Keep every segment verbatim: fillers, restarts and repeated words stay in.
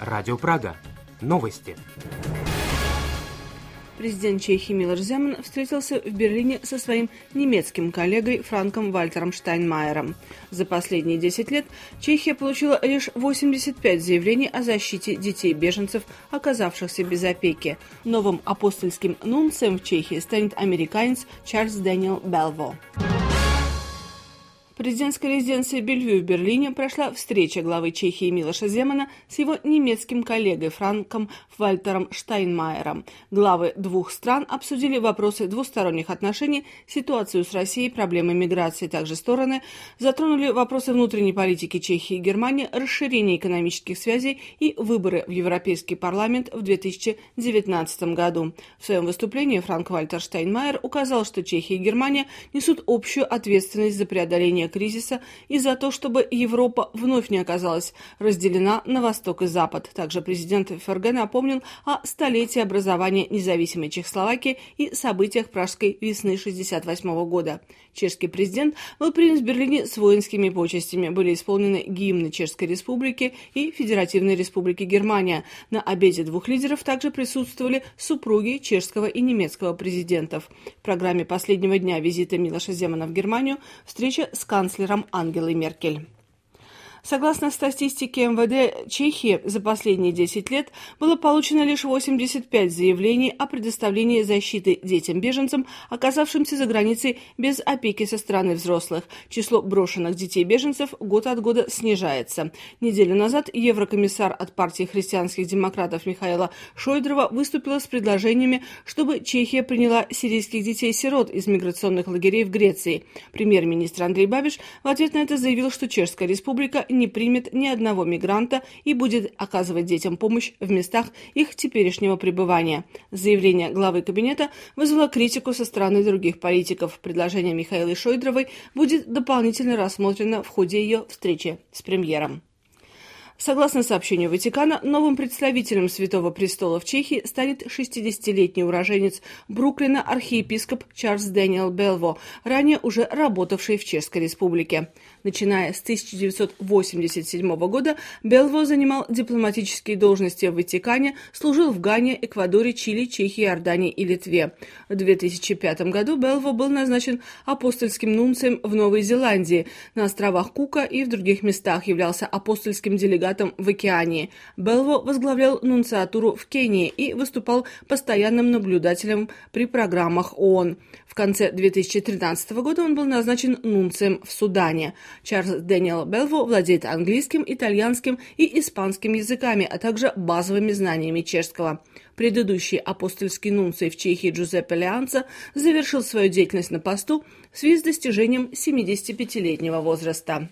Радио Прага. Новости. Президент Чехии Милош Земан встретился в Берлине со своим немецким коллегой Франком Вальтером Штайнмайером. За последние десять лет Чехия получила лишь восемьдесят пять заявлений о защите детей-беженцев, оказавшихся без опеки. Новым апостольским нунцием в Чехии станет американец Чарльз Дэниел Белво. В президентской резиденции Бельвью в Берлине прошла встреча главы Чехии Милоша Земана с его немецким коллегой Франком Вальтером Штайнмайером. Главы двух стран обсудили вопросы двусторонних отношений, ситуацию с Россией, проблемы миграции. Также стороны затронули вопросы внутренней политики Чехии и Германии, расширение экономических связей и выборы в Европейский парламент в две тысячи девятнадцатом году. В своем выступлении Франк Вальтер Штайнмайер указал, что Чехия и Германия несут общую ответственность за преодоление кризиса и за то, чтобы Европа вновь не оказалась разделена на Восток и Запад. Также президент ФРГ напомнил о столетии образования независимой Чехословакии и событиях Пражской весны шестьдесят восьмого года. Чешский президент был принят в Берлине с воинскими почестями. Были исполнены гимны Чешской Республики и Федеративной Республики Германия. На обеде двух лидеров также присутствовали супруги чешского и немецкого президентов. В программе последнего дня визита Милоша Земана в Германию встреча с канцлером Ангелой Меркель. Согласно статистике эм вэ дэ Чехии, за последние десять лет было получено лишь восемьдесят пять заявлений о предоставлении защиты детям-беженцам, оказавшимся за границей без опеки со стороны взрослых. Число брошенных детей-беженцев год от года снижается. Неделю назад еврокомиссар от партии христианских демократов Михаила Шойдрова выступила с предложениями, чтобы Чехия приняла сирийских детей-сирот из миграционных лагерей в Греции. Премьер-министр Андрей Бабиш в ответ на это заявил, что Чешская Республика не примет ни одного мигранта и будет оказывать детям помощь в местах их теперешнего пребывания. Заявление главы кабинета вызвало критику со стороны других политиков. Предложение Михаилы Шойдровой будет дополнительно рассмотрено в ходе ее встречи с премьером. Согласно сообщению Ватикана, новым представителем Святого Престола в Чехии станет шестидесятилетний уроженец Бруклина архиепископ Чарльз Дэниел Белво, ранее уже работавший в Чешской Республике. Начиная с тысяча девятьсот восемьдесят седьмого года Белво занимал дипломатические должности в Ватикане, служил в Гане, Эквадоре, Чили, Чехии, Иордании и Литве. В две тысячи пятом году Белво был назначен апостольским нунцием в Новой Зеландии, на островах Кука и в других местах, являлся апостольским делегатом в Океании. Белво возглавлял нунциатуру в Кении и выступал постоянным наблюдателем при программах ООН. В конце две тысячи тринадцатого года он был назначен нунцием в Судане. Чарльз Дэниел Белво владеет английским, итальянским и испанским языками, а также базовыми знаниями чешского. Предыдущий апостольский нунций в Чехии Джузеппе Леанца завершил свою деятельность на посту в связи с достижением семидесятипятилетнего возраста.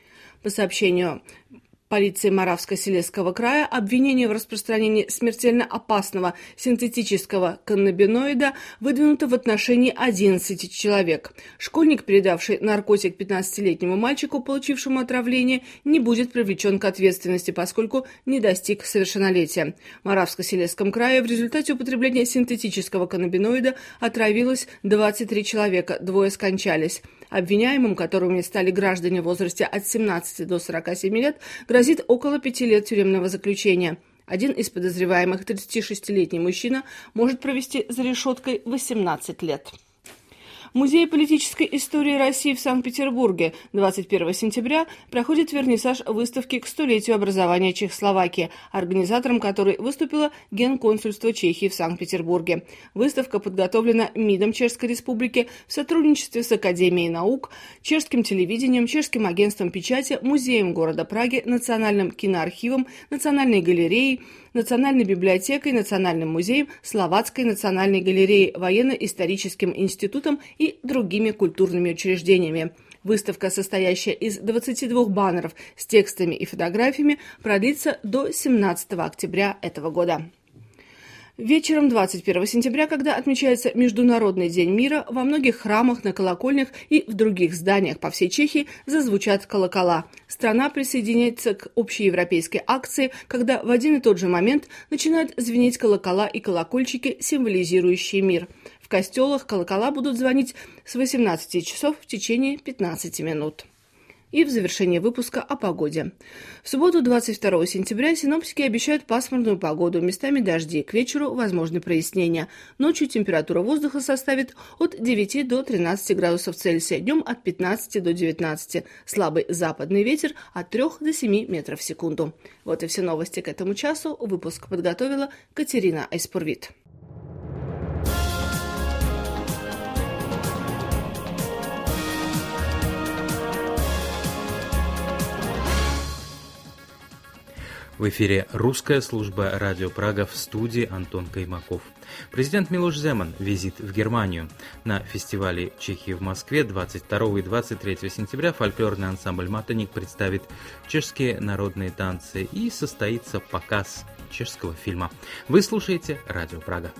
По сообщению полиции Моравско-Силезского края, обвинение в распространении смертельно опасного синтетического каннабиноида выдвинуто в отношении одиннадцати человек. Школьник, передавший наркотик пятнадцатилетнему мальчику, получившему отравление, не будет привлечен к ответственности, поскольку не достиг совершеннолетия. В Моравско-Силезском крае в результате употребления синтетического каннабиноида отравилось двадцать три человека, двое скончались. Обвиняемым, которыми стали граждане в возрасте от семнадцати до сорока семи лет, грозит около пяти лет тюремного заключения. Один из подозреваемых, тридцатишестилетний мужчина, может провести за решеткой восемнадцать лет. В Музее политической истории России в Санкт-Петербурге двадцать первого сентября проходит вернисаж выставки к столетию образования Чехословакии, организатором которой выступило Генконсульство Чехии в Санкт-Петербурге. Выставка подготовлена МИДом Чешской Республики в сотрудничестве с Академией наук, Чешским телевидением, Чешским агентством печати, Музеем города Праги, Национальным киноархивом, Национальной галереей, Национальной библиотекой, Национальным музеем, Словацкой национальной галереей, Военно-историческим институтом и другими культурными учреждениями. Выставка, состоящая из двадцати двух баннеров с текстами и фотографиями, продлится до семнадцатого октября этого года. Вечером двадцать первого сентября, когда отмечается Международный день мира, во многих храмах, на колокольнях и в других зданиях по всей Чехии зазвучат колокола. Страна присоединяется к общеевропейской акции, когда в один и тот же момент начинают звенеть колокола и колокольчики, символизирующие мир. В костелах колокола будут звонить с восемнадцати часов в течение пятнадцати минут. И в завершение выпуска о погоде. В субботу, двадцать второго сентября, синоптики обещают пасмурную погоду, местами дожди, к вечеру возможны прояснения. Ночью температура воздуха составит от девяти до тринадцати градусов Цельсия, днем от пятнадцати до девятнадцати. Слабый западный ветер от трёх до семи метров в секунду. Вот и все новости к этому часу. Выпуск подготовила Катерина Айспурвит. В эфире русская служба Радио Прага, в студии Антон Каймаков. Президент Милош Земан визит в Германию. На фестивале Чехии в Москве двадцать второго и двадцать третьего сентября фольклорный ансамбль «Матаник» представит чешские народные танцы и состоится показ чешского фильма. Вы слушаете Радио Прага.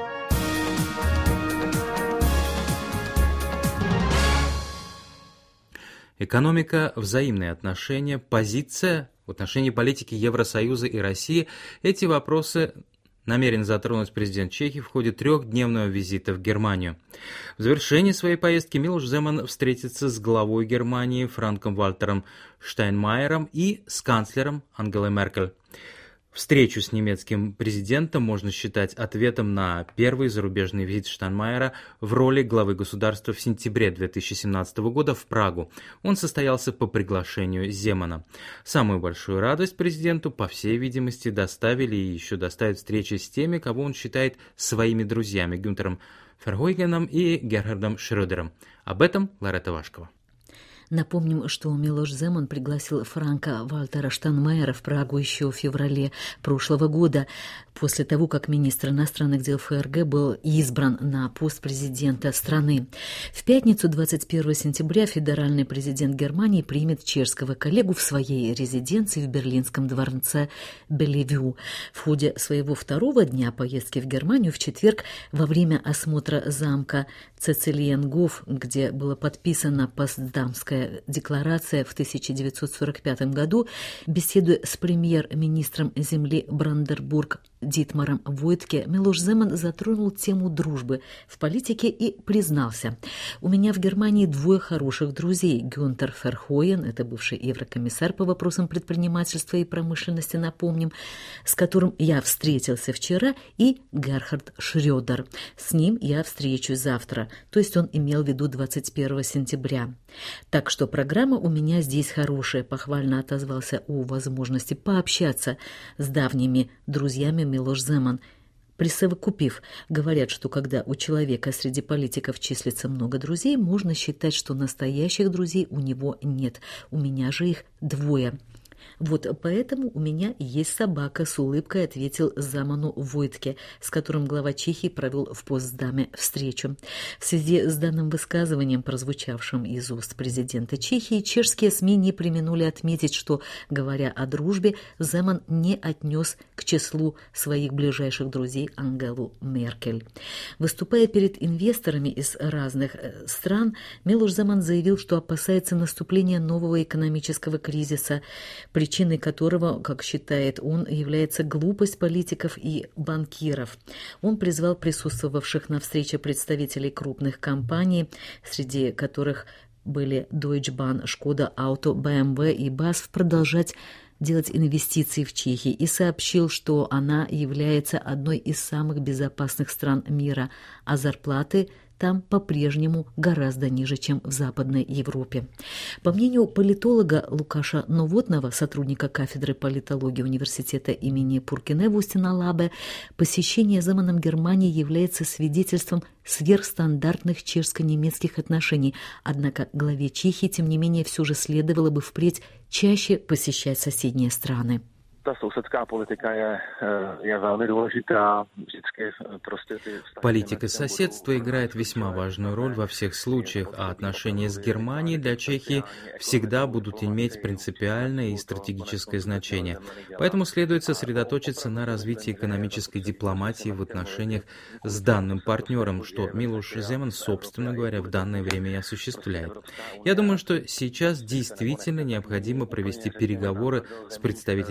Экономика, взаимные отношения, позиция в отношении политики Евросоюза и России – эти вопросы намерен затронуть президент Чехии в ходе трехдневного визита в Германию. В завершении своей поездки Милош Земан встретится с главой Германии Франком-Вальтером Штайнмайером и с канцлером Ангелой Меркель. Встречу с немецким президентом можно считать ответом на первый зарубежный визит Штайнмайера в роли главы государства в сентябре две тысячи семнадцатого года в Прагу. Он состоялся по приглашению Земана. Самую большую радость президенту, по всей видимости, доставили и еще доставят встречи с теми, кого он считает своими друзьями, Гюнтером Ферхойгеном и Герхардом Шрёдером. Об этом Ларета Вашкова. Напомним, что Милош Земан пригласил Франка-Вальтера Штайнмайера в Прагу еще в феврале прошлого года, после того, как министр иностранных дел ФРГ был избран на пост президента страны. В пятницу, двадцать первого сентября, федеральный президент Германии примет чешского коллегу в своей резиденции в берлинском дворце Беллевю. В ходе своего второго дня поездки в Германию в четверг во время осмотра замка Цецилиенгоф, где была подписана Потсдамская декларация в тысяча девятьсот сорок пятом году, беседуя с премьер-министром земли Бранденбург Дитмаром Войтке, Милош Земан затронул тему дружбы в политике и признался: «У меня в Германии двое хороших друзей. Гюнтер Ферхойен, это бывший еврокомиссар по вопросам предпринимательства и промышленности, напомним, с которым я встретился вчера, и Герхард Шрёдер. С ним я встречусь завтра». То есть он имел в виду двадцать первого сентября. Так что программа у меня здесь хорошая, похвально отозвался о возможности пообщаться с давними друзьями Милош Земан. Присовокупив, говорят, что когда у человека среди политиков числится много друзей, можно считать, что настоящих друзей у него нет. У меня же их двое. «Вот поэтому у меня есть собака», — с улыбкой ответил Земану Войтке, с которым глава Чехии провел в Потсдаме встречу. В связи с данным высказыванием, прозвучавшим из уст президента Чехии, чешские СМИ не преминули отметить, что, говоря о дружбе, Земан не отнес к числу своих ближайших друзей Ангелу Меркель. Выступая перед инвесторами из разных стран, Милош Земан заявил, что опасается наступления нового экономического кризиса, причиной которого, как считает он, является глупость политиков и банкиров. Он призвал присутствовавших на встрече представителей крупных компаний, среди которых были Deutsche Bahn, Шкода Auto, бэ эм вэ и бэ а эс эф, продолжать делать инвестиции в Чехии, и сообщил, что она является одной из самых безопасных стран мира, а зарплаты там по-прежнему гораздо ниже, чем в Западной Европе. По мнению политолога Лукаша Новотного, сотрудника кафедры политологии университета имени Пуркине в Устина-Лабе, посещение Земаном Германии является свидетельством сверхстандартных чешско-немецких отношений, однако главе Чехии, тем не менее, все же следовало бы впредь чаще посещать соседние страны. Ta sousedská politika je, je velmi důležitá. Vždycky prostě ty vztahy. Политика соседства играет весьма важную роль во всех случаях, а отношения с Германией для Чехии всегда будут иметь принципиальное и стратегическое значение. Поэтому следует сосредоточиться на развитии экономической дипломатии в отношениях с данным партнером, что Милош Земан, собственно говоря, в данное время и осуществляет. Я думаю, что сейчас действительно необходимо провести переговоры с представителями ФРГ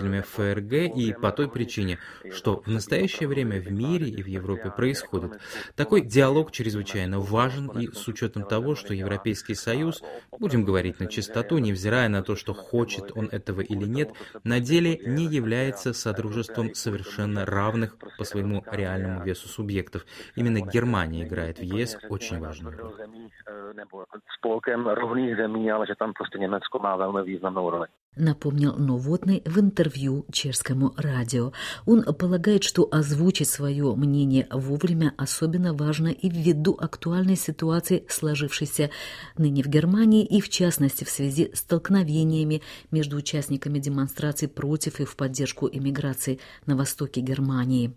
ФРГ и по той причине, что в настоящее время в мире и в Европе происходит. Такой диалог чрезвычайно важен, и с учетом того, что Европейский Союз, будем говорить на чистоту, невзирая на то, что хочет он этого или нет, на деле не является содружеством совершенно равных по своему реальному весу субъектов. Именно Германия играет в ЕС очень важную роль. Напомнил Новотный в интервью чешскому радио. Он полагает, что озвучить свое мнение вовремя особенно важно и ввиду актуальной ситуации, сложившейся ныне в Германии, и в частности в связи с столкновениями между участниками демонстраций против и в поддержку иммиграции на востоке Германии.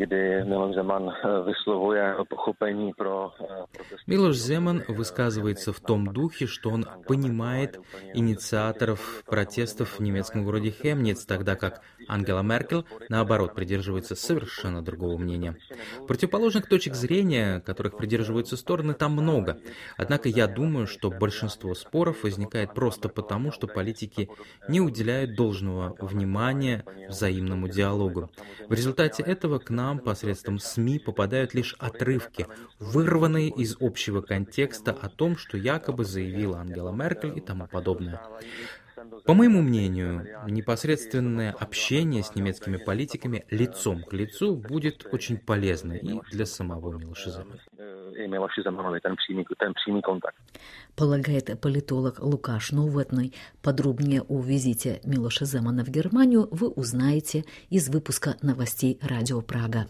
Милош Земан высказывается в том духе, что он понимает инициаторов протестов в немецком городе Хемниц, тогда как Ангела Меркель, наоборот, придерживается совершенно другого мнения. Противоположных точек зрения, которых придерживаются стороны, там много. Однако я думаю, что большинство споров возникает просто потому, что политики не уделяют должного внимания взаимному диалогу. В результате этого к нам посредством СМИ попадают лишь отрывки, вырванные из общего контекста о том, что якобы заявила Ангела Меркель и тому подобное. По моему мнению, непосредственное общение с немецкими политиками лицом к лицу будет очень полезно и для самого Милоша Земана. Полагает политолог Лукаш Новотный. Подробнее о визите Милоша Земана в Германию вы узнаете из выпуска новостей Радио Прага.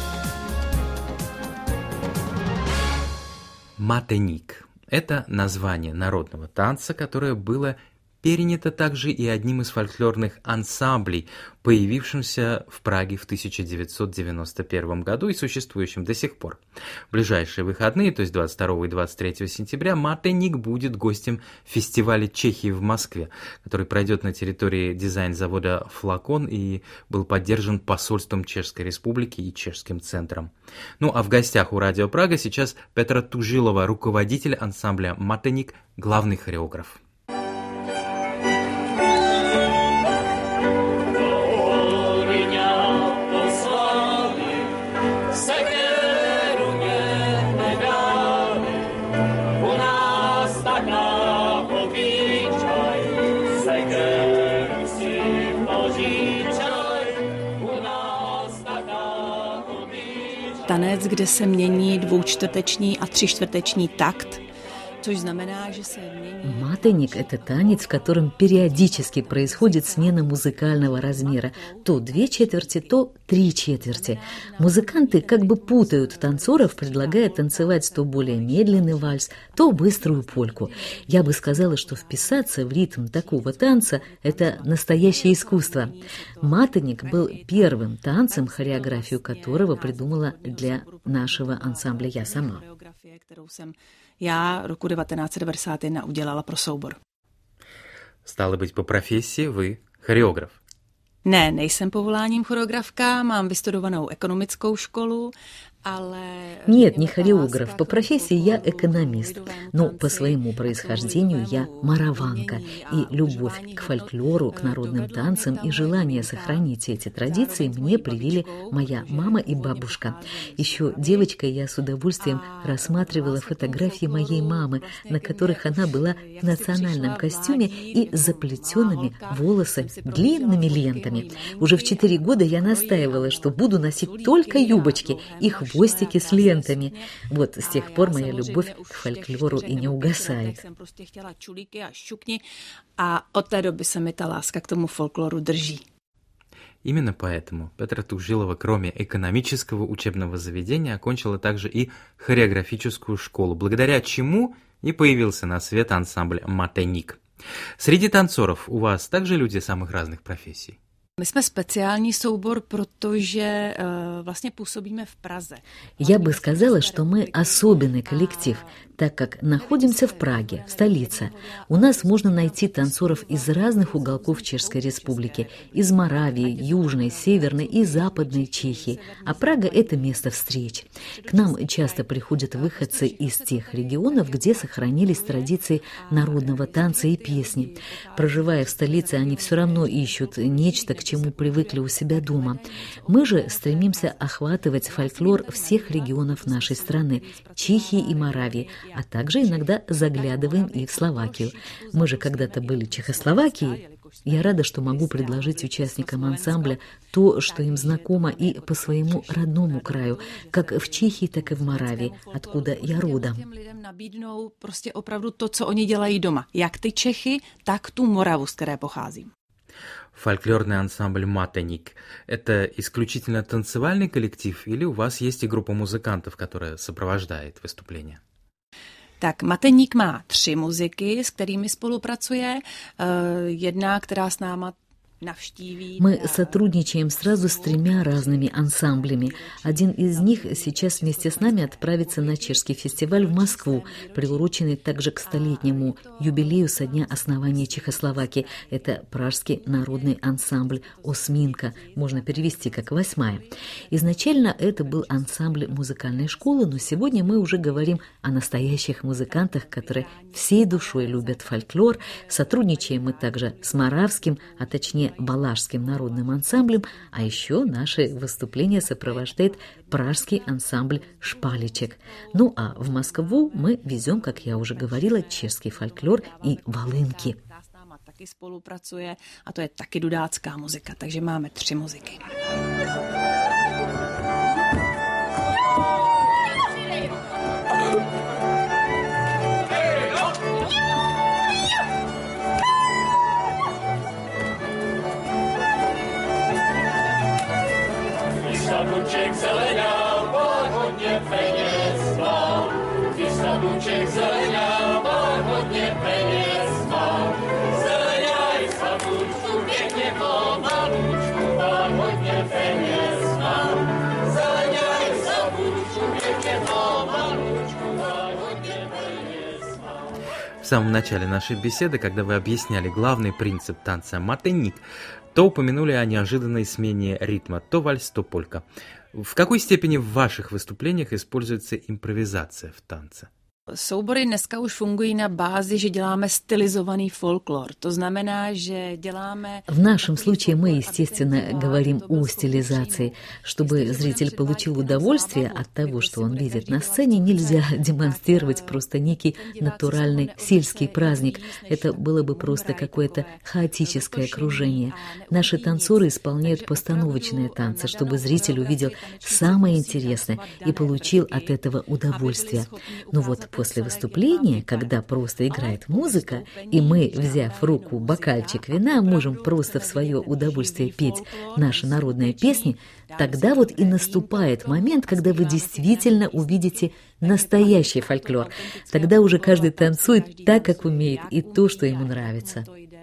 Матеник – это название народного танца, которое было перенято также и одним из фольклорных ансамблей, появившимся в Праге в тысяча девятьсот девяносто первом году и существующим до сих пор. В ближайшие выходные, то есть двадцать второго и двадцать третьего сентября, Матеник будет гостем фестиваля Чехии в Москве, который пройдет на территории дизайн-завода «Флакон» и был поддержан посольством Чешской Республики и Чешским центром. Ну а в гостях у Радио Прага сейчас Петра Тужилова, руководитель ансамбля Матеник, главный хореограф. Tanec, kde se mění dvoučtvrteční a třičtvrteční takt, což znamená, že se mění... Матеник – это танец, в котором периодически происходит смена музыкального размера. То две четверти, то три четверти. Музыканты как бы путают танцоров, предлагая танцевать то более медленный вальс, то быструю польку. Я бы сказала, что вписаться в ритм такого танца – это настоящее искусство. Матеник был первым танцем, хореографию которого придумала для нашего ансамбля я сама. Já roku devatenáct set devadesát jedna udělala pro soubor. Стало быть, по профессии вы хореограф? Ne, nejsem povoláním choreografka, mám vystudovanou ekonomickou školu, Нет, не хореограф. По профессии я экономист, но по своему происхождению я мараванка. И любовь к фольклору, к народным танцам и желание сохранить эти традиции мне привили моя мама и бабушка. Еще девочкой я с удовольствием рассматривала фотографии моей мамы, на которых она была в национальном костюме и с заплетенными волосами, длинными лентами. Уже в четыре года я настаивала, что буду носить только юбочки и хвостики с лентами. Вот с тех пор моя любовь к фольклору и не угасает. А от té doby se mi ta láska k tomu folkloru drží. Именно поэтому Петра Тужилова, кроме экономического учебного заведения, окончила также и хореографическую школу, благодаря чему и появился на свет ансамбль «Матеник». Среди танцоров у вас также люди самых разных профессий? My jsme speciální soubor, protože uh, vlastně působíme v Praze. Я бы сказала, что мы особенный коллектив. Так как находимся в Праге, в столице, у нас можно найти танцоров из разных уголков Чешской Республики, из Моравии, Южной, Северной и Западной Чехии. А Прага – это место встреч. К нам часто приходят выходцы из тех регионов, где сохранились традиции народного танца и песни. Проживая в столице, они все равно ищут нечто, к чему привыкли у себя дома. Мы же стремимся охватывать фольклор всех регионов нашей страны – Чехии и Моравии, а также иногда заглядываем и в Словакию. Мы же когда-то были Чехословакией. Я рада, что могу предложить участникам ансамбля то, что им знакомо и по своему родному краю, как в Чехии, так и в Моравии, откуда я родом. Nabídnou prostě opravdu to, co oni dělají doma. Jak ty Čechy, tak tu Moravu, z které pocházím. Фольклорный ансамбль «Матеник» — это исключительно танцевальный коллектив или у вас есть и группа музыкантов, которая сопровождает выступление? Tak Mateník má tři muziky, s kterými spolupracuje. Jedna, která s náma navštíví. Мы сотрудничаем сразу с тремя разными ансамблями. Один из них сейчас вместе с нами отправится на чешский фестиваль в Москву, приуроченный также к столетнему юбилею со дня основания Чехословакии. Это Пражский народный ансамбль «Осминка», можно перевести как «восьмая». Изначально это был ансамбль музыкальной школы, но сегодня мы уже говорим о настоящих музыкантах, которые всей душой любят фольклор. Сотрудничаем мы также с Моравским, а точнее Балашским народным ансамблем, а еще наши выступления сопровождает пражский ансамбль «Шпаличек». Ну а в Москву мы везем, как я уже говорила, чешский фольклор и волынки. Taky spolupracuje a to je taky dudácká muzika, takže máme tři muziky. Saduček zelená, má hodně peněz má. Když saduček zelená, má hodně peněz má. Zelená i sadučku pěkně pomalučku, má hodně peněz má. Zelená i sadučku pěkně pomalučku, má hodně peněz má. В самом начале нашей беседы, когда вы объясняли главный принцип танца «Матеник», то упомянули о неожиданной смене ритма, то вальс, то полька. В какой степени в ваших выступлениях используется импровизация в танце? Soubory dneska už fungují na bázi, že děláme stylizovaný folklor. To znamená, že děláme... В нашем случае мы, естественно, говорим о стилизации. Чтобы зритель получил удовольствие от того, что он видит на сцене, нельзя демонстрировать просто некий натуральный сельский праздник. Это было бы просто какое-то хаотическое окружение. Наши танцоры исполняют постановочные танцы, чтобы зритель увидел самое интересное и получил от этого удовольствие. Ну вот, после выступления, когда просто играет музыка, и мы, взяв в руку бокальчик вина, можем просто в свое удовольствие петь наши народные песни, тогда вот и наступает момент, когда вы действительно увидите настоящий фольклор. Тогда уже каждый танцует так, как умеет, и то, что ему нравится.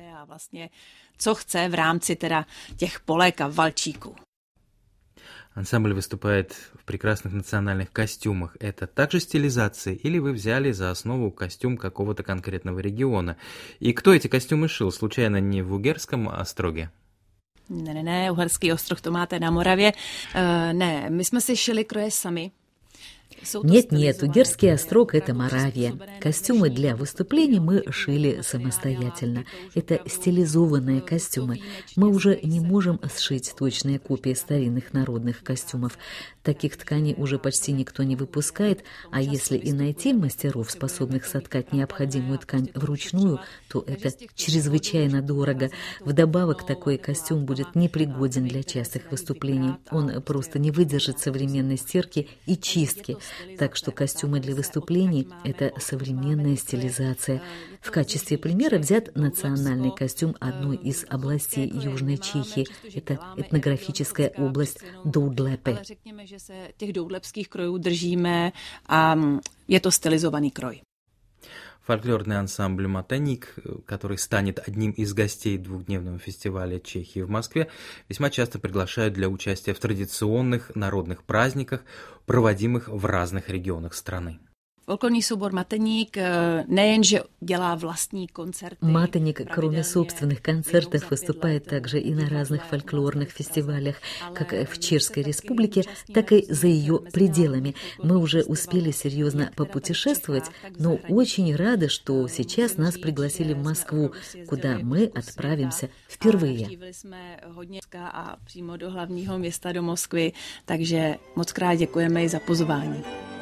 Co chce v rámci teda těch polek a valčíků. Ансамбль выступает в прекрасных национальных костюмах. Это также стилизация или вы взяли за основу костюм какого-то конкретного региона? И кто эти костюмы шил? Случайно не в Угерском остроге? Ne, ne, ne, Uherský Ostrov to máte na Moravě. Uh, ne, my jsme si šili kroje sami. Нет-нет, Угерский острог – это Моравия. Костюмы для выступлений мы шили самостоятельно. Это стилизованные костюмы. Мы уже не можем сшить точные копии старинных народных костюмов. Таких тканей уже почти никто не выпускает, а если и найти мастеров, способных соткать необходимую ткань вручную, то это чрезвычайно дорого. Вдобавок, такой костюм будет непригоден для частых выступлений. Он просто не выдержит современной стирки и чистки. Так что костюмы для выступлений – это современная стилизация. В качестве примера взят национальный костюм одной из областей Южной Чехии. Это этнографическая область Doulepe. Řekněme, že se těch doudlepských krojů držíme a je to stylizovaný kroj. Фольклорный ансамбль «Матеник», который станет одним из гостей двухдневного фестиваля Чехии в Москве, весьма часто приглашают для участия в традиционных народных праздниках, проводимых в разных регионах страны. Folklorní soubor Mateník nejenže dělá vlastní koncerty. Матеник, кроме собственных концертов, выступает также и на разных фольклорных фестивалях, как в Чешской Республике, так и за ее пределами. Мы уже успели серьезно попутешествовать, но очень рады, что сейчас нас пригласили в Москву, куда мы отправимся впервые. A přímo do hlavního města, do Moskvy, takže moc krát děkujeme i za pozvání.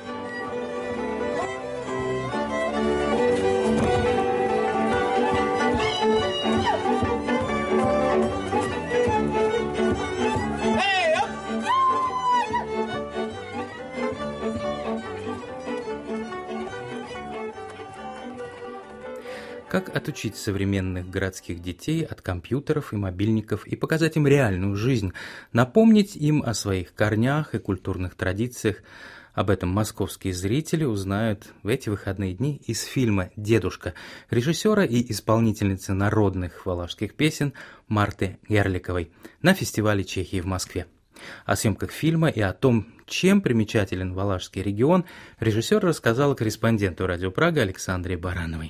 Как отучить современных городских детей от компьютеров и мобильников и показать им реальную жизнь, напомнить им о своих корнях и культурных традициях? Об этом московские зрители узнают в эти выходные дни из фильма «Дедушка» режиссера и исполнительницы народных валашских песен Марты Герликовой на фестивале Чехии в Москве. О съемках фильма и о том, чем примечателен валашский регион, режиссер рассказал корреспонденту «Радио Прага» Александре Барановой.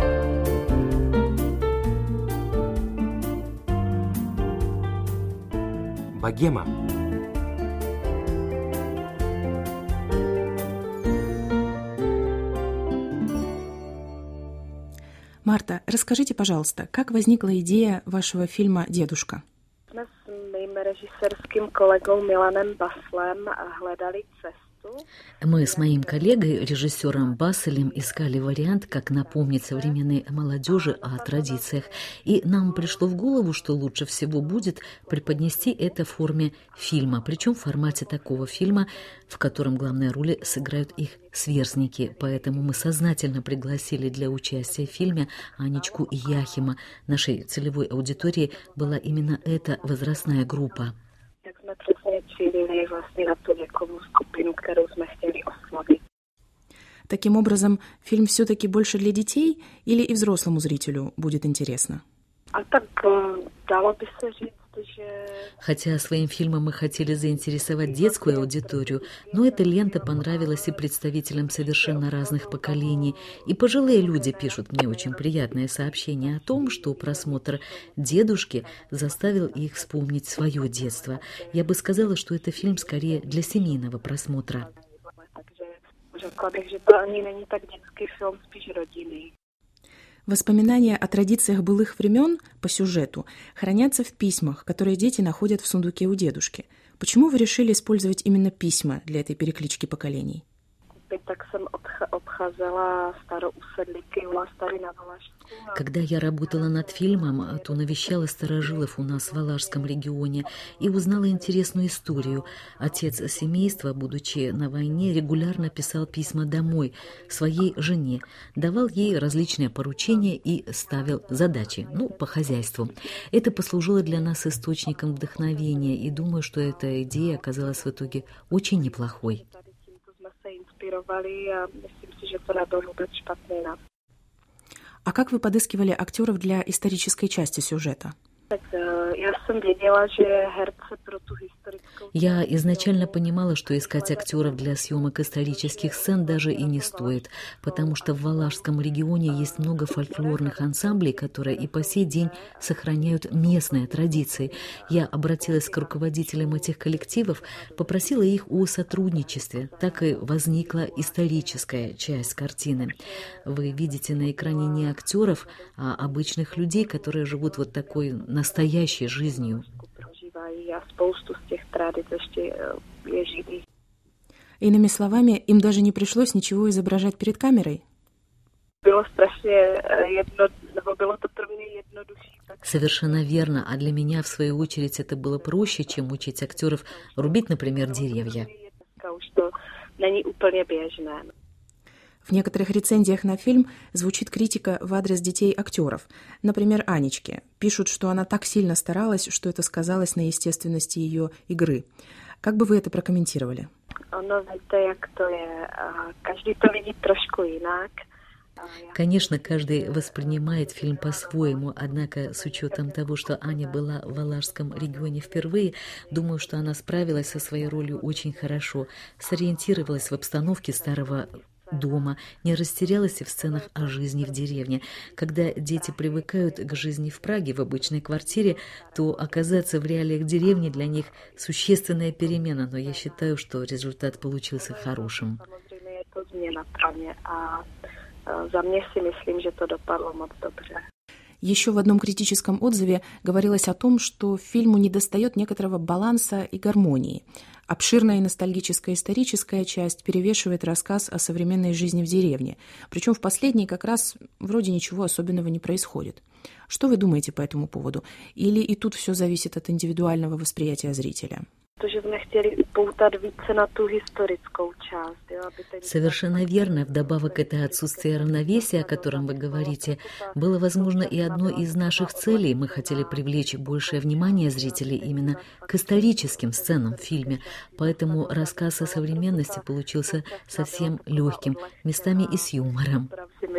Богема. Марта, расскажите, пожалуйста, как возникла идея вашего фильма «Дедушка»? Мы с моим режиссерским коллегой Миланом Баслем hledali cestu. Мы с моим коллегой, режиссером Басселем, искали вариант, как напомнить современной молодежи о традициях. И нам пришло в голову, что лучше всего будет преподнести это в форме фильма, причем в формате такого фильма, в котором главные роли сыграют их сверстники. Поэтому мы сознательно пригласили для участия в фильме Анечку и Яхима. Нашей целевой аудиторией была именно эта возрастная группа. Таким образом, фильм все-таки больше для детей или и взрослому зрителю будет интересно? А так дало бы сожить. Хотя своим фильмом мы хотели заинтересовать детскую аудиторию, но эта лента понравилась и представителям совершенно разных поколений. И пожилые люди пишут мне очень приятное сообщение о том, что просмотр «Дедушки» заставил их вспомнить свое детство. Я бы сказала, что это фильм скорее для семейного просмотра. Воспоминания о традициях былых времен по сюжету хранятся в письмах, которые дети находят в сундуке у дедушки. Почему вы решили использовать именно письма для этой переклички поколений? Когда я работала над фильмом, то навещала старожилов у нас в Валашском регионе и узнала интересную историю. Отец семейства, будучи на войне, регулярно писал письма домой своей жене, давал ей различные поручения и ставил задачи, ну, по хозяйству. Это послужило для нас источником вдохновения, и думаю, что эта идея оказалась в итоге очень неплохой. А как вы подыскивали актеров для исторической части сюжета? Я изначально понимала, что искать актеров для съемок исторических сцен даже и не стоит, потому что в Валашском регионе есть много фольклорных ансамблей, которые и по сей день сохраняют местные традиции. Я обратилась к руководителям этих коллективов, попросила их о сотрудничестве. Так и возникла историческая часть картины. Вы видите на экране не актеров, а обычных людей, которые живут вот такой настоящей жизнью. Иными словами, им даже не пришлось ничего изображать перед камерой? Совершенно верно, а для меня, в свою очередь, это было проще, чем учить актеров рубить, например, деревья. В некоторых рецензиях на фильм звучит критика в адрес детей-актеров. Например, Анечки. Пишут, что она так сильно старалась, что это сказалось на естественности ее игры. Как бы вы это прокомментировали? Конечно, каждый воспринимает фильм по-своему, однако с учетом того, что Аня была в Валашском регионе впервые, думаю, что она справилась со своей ролью очень хорошо, сориентировалась в обстановке старого дома, не растерялась в сценах о жизни в деревне. Когда дети привыкают к жизни в Праге, в обычной квартире, то оказаться в реалиях деревни для них существенная перемена, но я считаю, что результат получился хорошим. Samozřejmě je to změna pro mě a za mě si myslím, že to dopadlo moc dobře. Еще в одном критическом отзыве говорилось о том, что фильму недостает некоторого баланса и гармонии. Обширная и ностальгическая историческая часть перевешивает рассказ о современной жизни в деревне. Причем в последней как раз вроде ничего особенного не происходит. Что вы думаете по этому поводу? Или и тут все зависит от индивидуального восприятия зрителя? Совершенно верно. Вдобавок, это отсутствие равновесия, о котором вы говорите, было, возможно, и одной из наших целей. Мы хотели привлечь большее внимание зрителей именно к историческим сценам в фильме. Поэтому рассказ о современности получился совсем легким, местами и с юмором.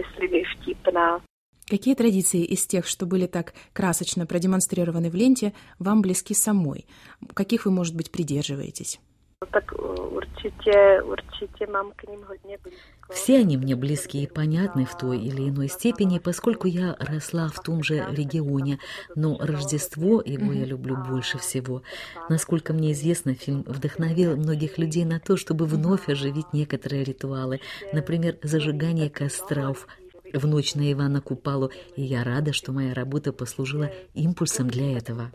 Какие традиции из тех, что были так красочно продемонстрированы в ленте, вам близки самой? Каких вы, может быть, придерживаетесь? Все они мне близки и понятны в той или иной степени, поскольку я росла в том же регионе, но Рождество, его я люблю больше всего. Насколько мне известно, фильм вдохновил многих людей на то, чтобы вновь оживить некоторые ритуалы, например, зажигание костров в ночь на Ивана Купалу, и я рада, что моя работа послужила импульсом для этого.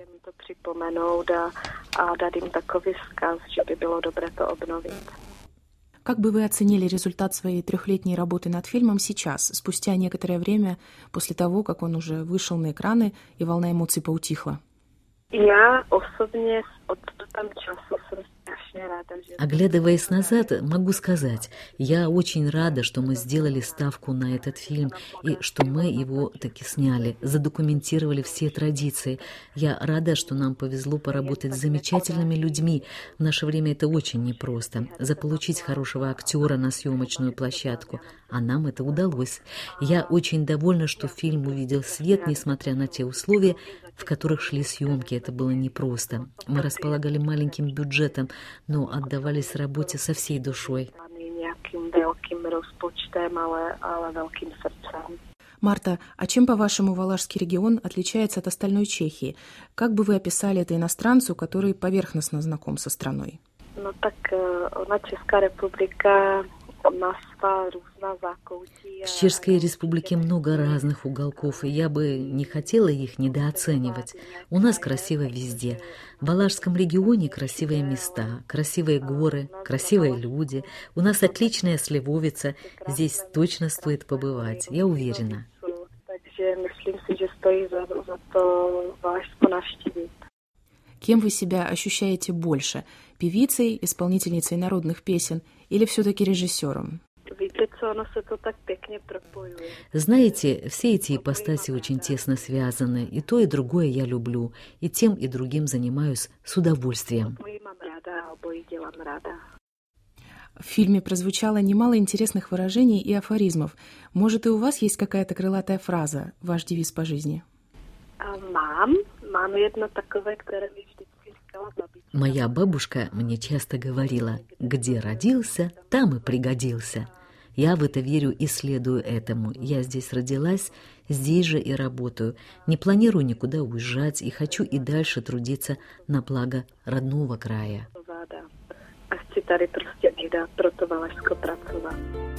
Как бы вы оценили результат своей трехлетней работы над фильмом сейчас, спустя некоторое время после того, как он уже вышел на экраны и волна эмоций поутихла? Я osobně od tam času jsem strašně ráda, že... Оглядываясь назад, могу сказать, я очень рада, что мы сделали ставку на этот фильм и что мы его таки сняли, задокументировали все традиции. Я рада, что нам повезло поработать с замечательными людьми. В наше время это очень непросто. Заполучить хорошего актера на съемочную площадку. А нам это удалось. Я очень довольна, что фильм увидел свет, несмотря на те условия, в которых шли съемки. Это было непросто. Мы располагали маленьким бюджетом, но отдавались работе со всей душой. Марта, а чем, по-вашему, Валашский регион отличается от остальной Чехии? Как бы вы описали это иностранцу, который поверхностно знаком со страной? Ну так, она Česká republika... В Чешской Республике много разных уголков, и я бы не хотела их недооценивать. У нас красиво везде. В Валашском регионе красивые места, красивые горы, красивые люди. У нас отличная сливовица. Здесь точно стоит побывать, я уверена. Кем вы себя ощущаете больше? Певицей, исполнительницей народных песен или все-таки режиссером? Знаете, все эти ипостаси очень тесно связаны. И то, и другое я люблю. И тем, и другим занимаюсь с удовольствием. В фильме прозвучало немало интересных выражений и афоризмов. Может, и у вас есть какая-то крылатая фраза, ваш девиз по жизни? Мам, мам, jedno takové, které mi vždycky říkala babička. Моя бабушка мне часто говорила, где родился, там и пригодился. Я в это верю и следую этому. Я здесь родилась, здесь же и работаю. Не планирую никуда уезжать и хочу и дальше трудиться на благо родного края. A chci tady prostě být a proto Valašsko pracovat.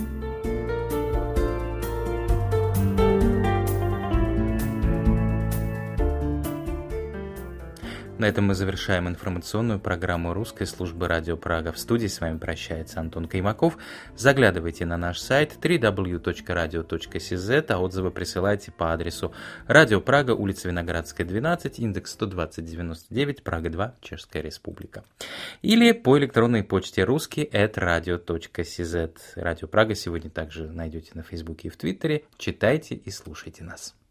На этом мы завершаем информационную программу русской службы Радио Прага. В студии с вами прощается Антон Каймаков. Заглядывайте на наш сайт дабл ю дабл ю дабл ю точка радио точка си зет, а отзывы присылайте по адресу Радио Прага, улица Виноградская, двенадцать, индекс сто двадцать девяносто девять, Прага два, Чешская Республика. Или по электронной почте русский эт радио точка си зет. Радио Прага сегодня также найдете на Фейсбуке и в Твиттере. Читайте и слушайте нас.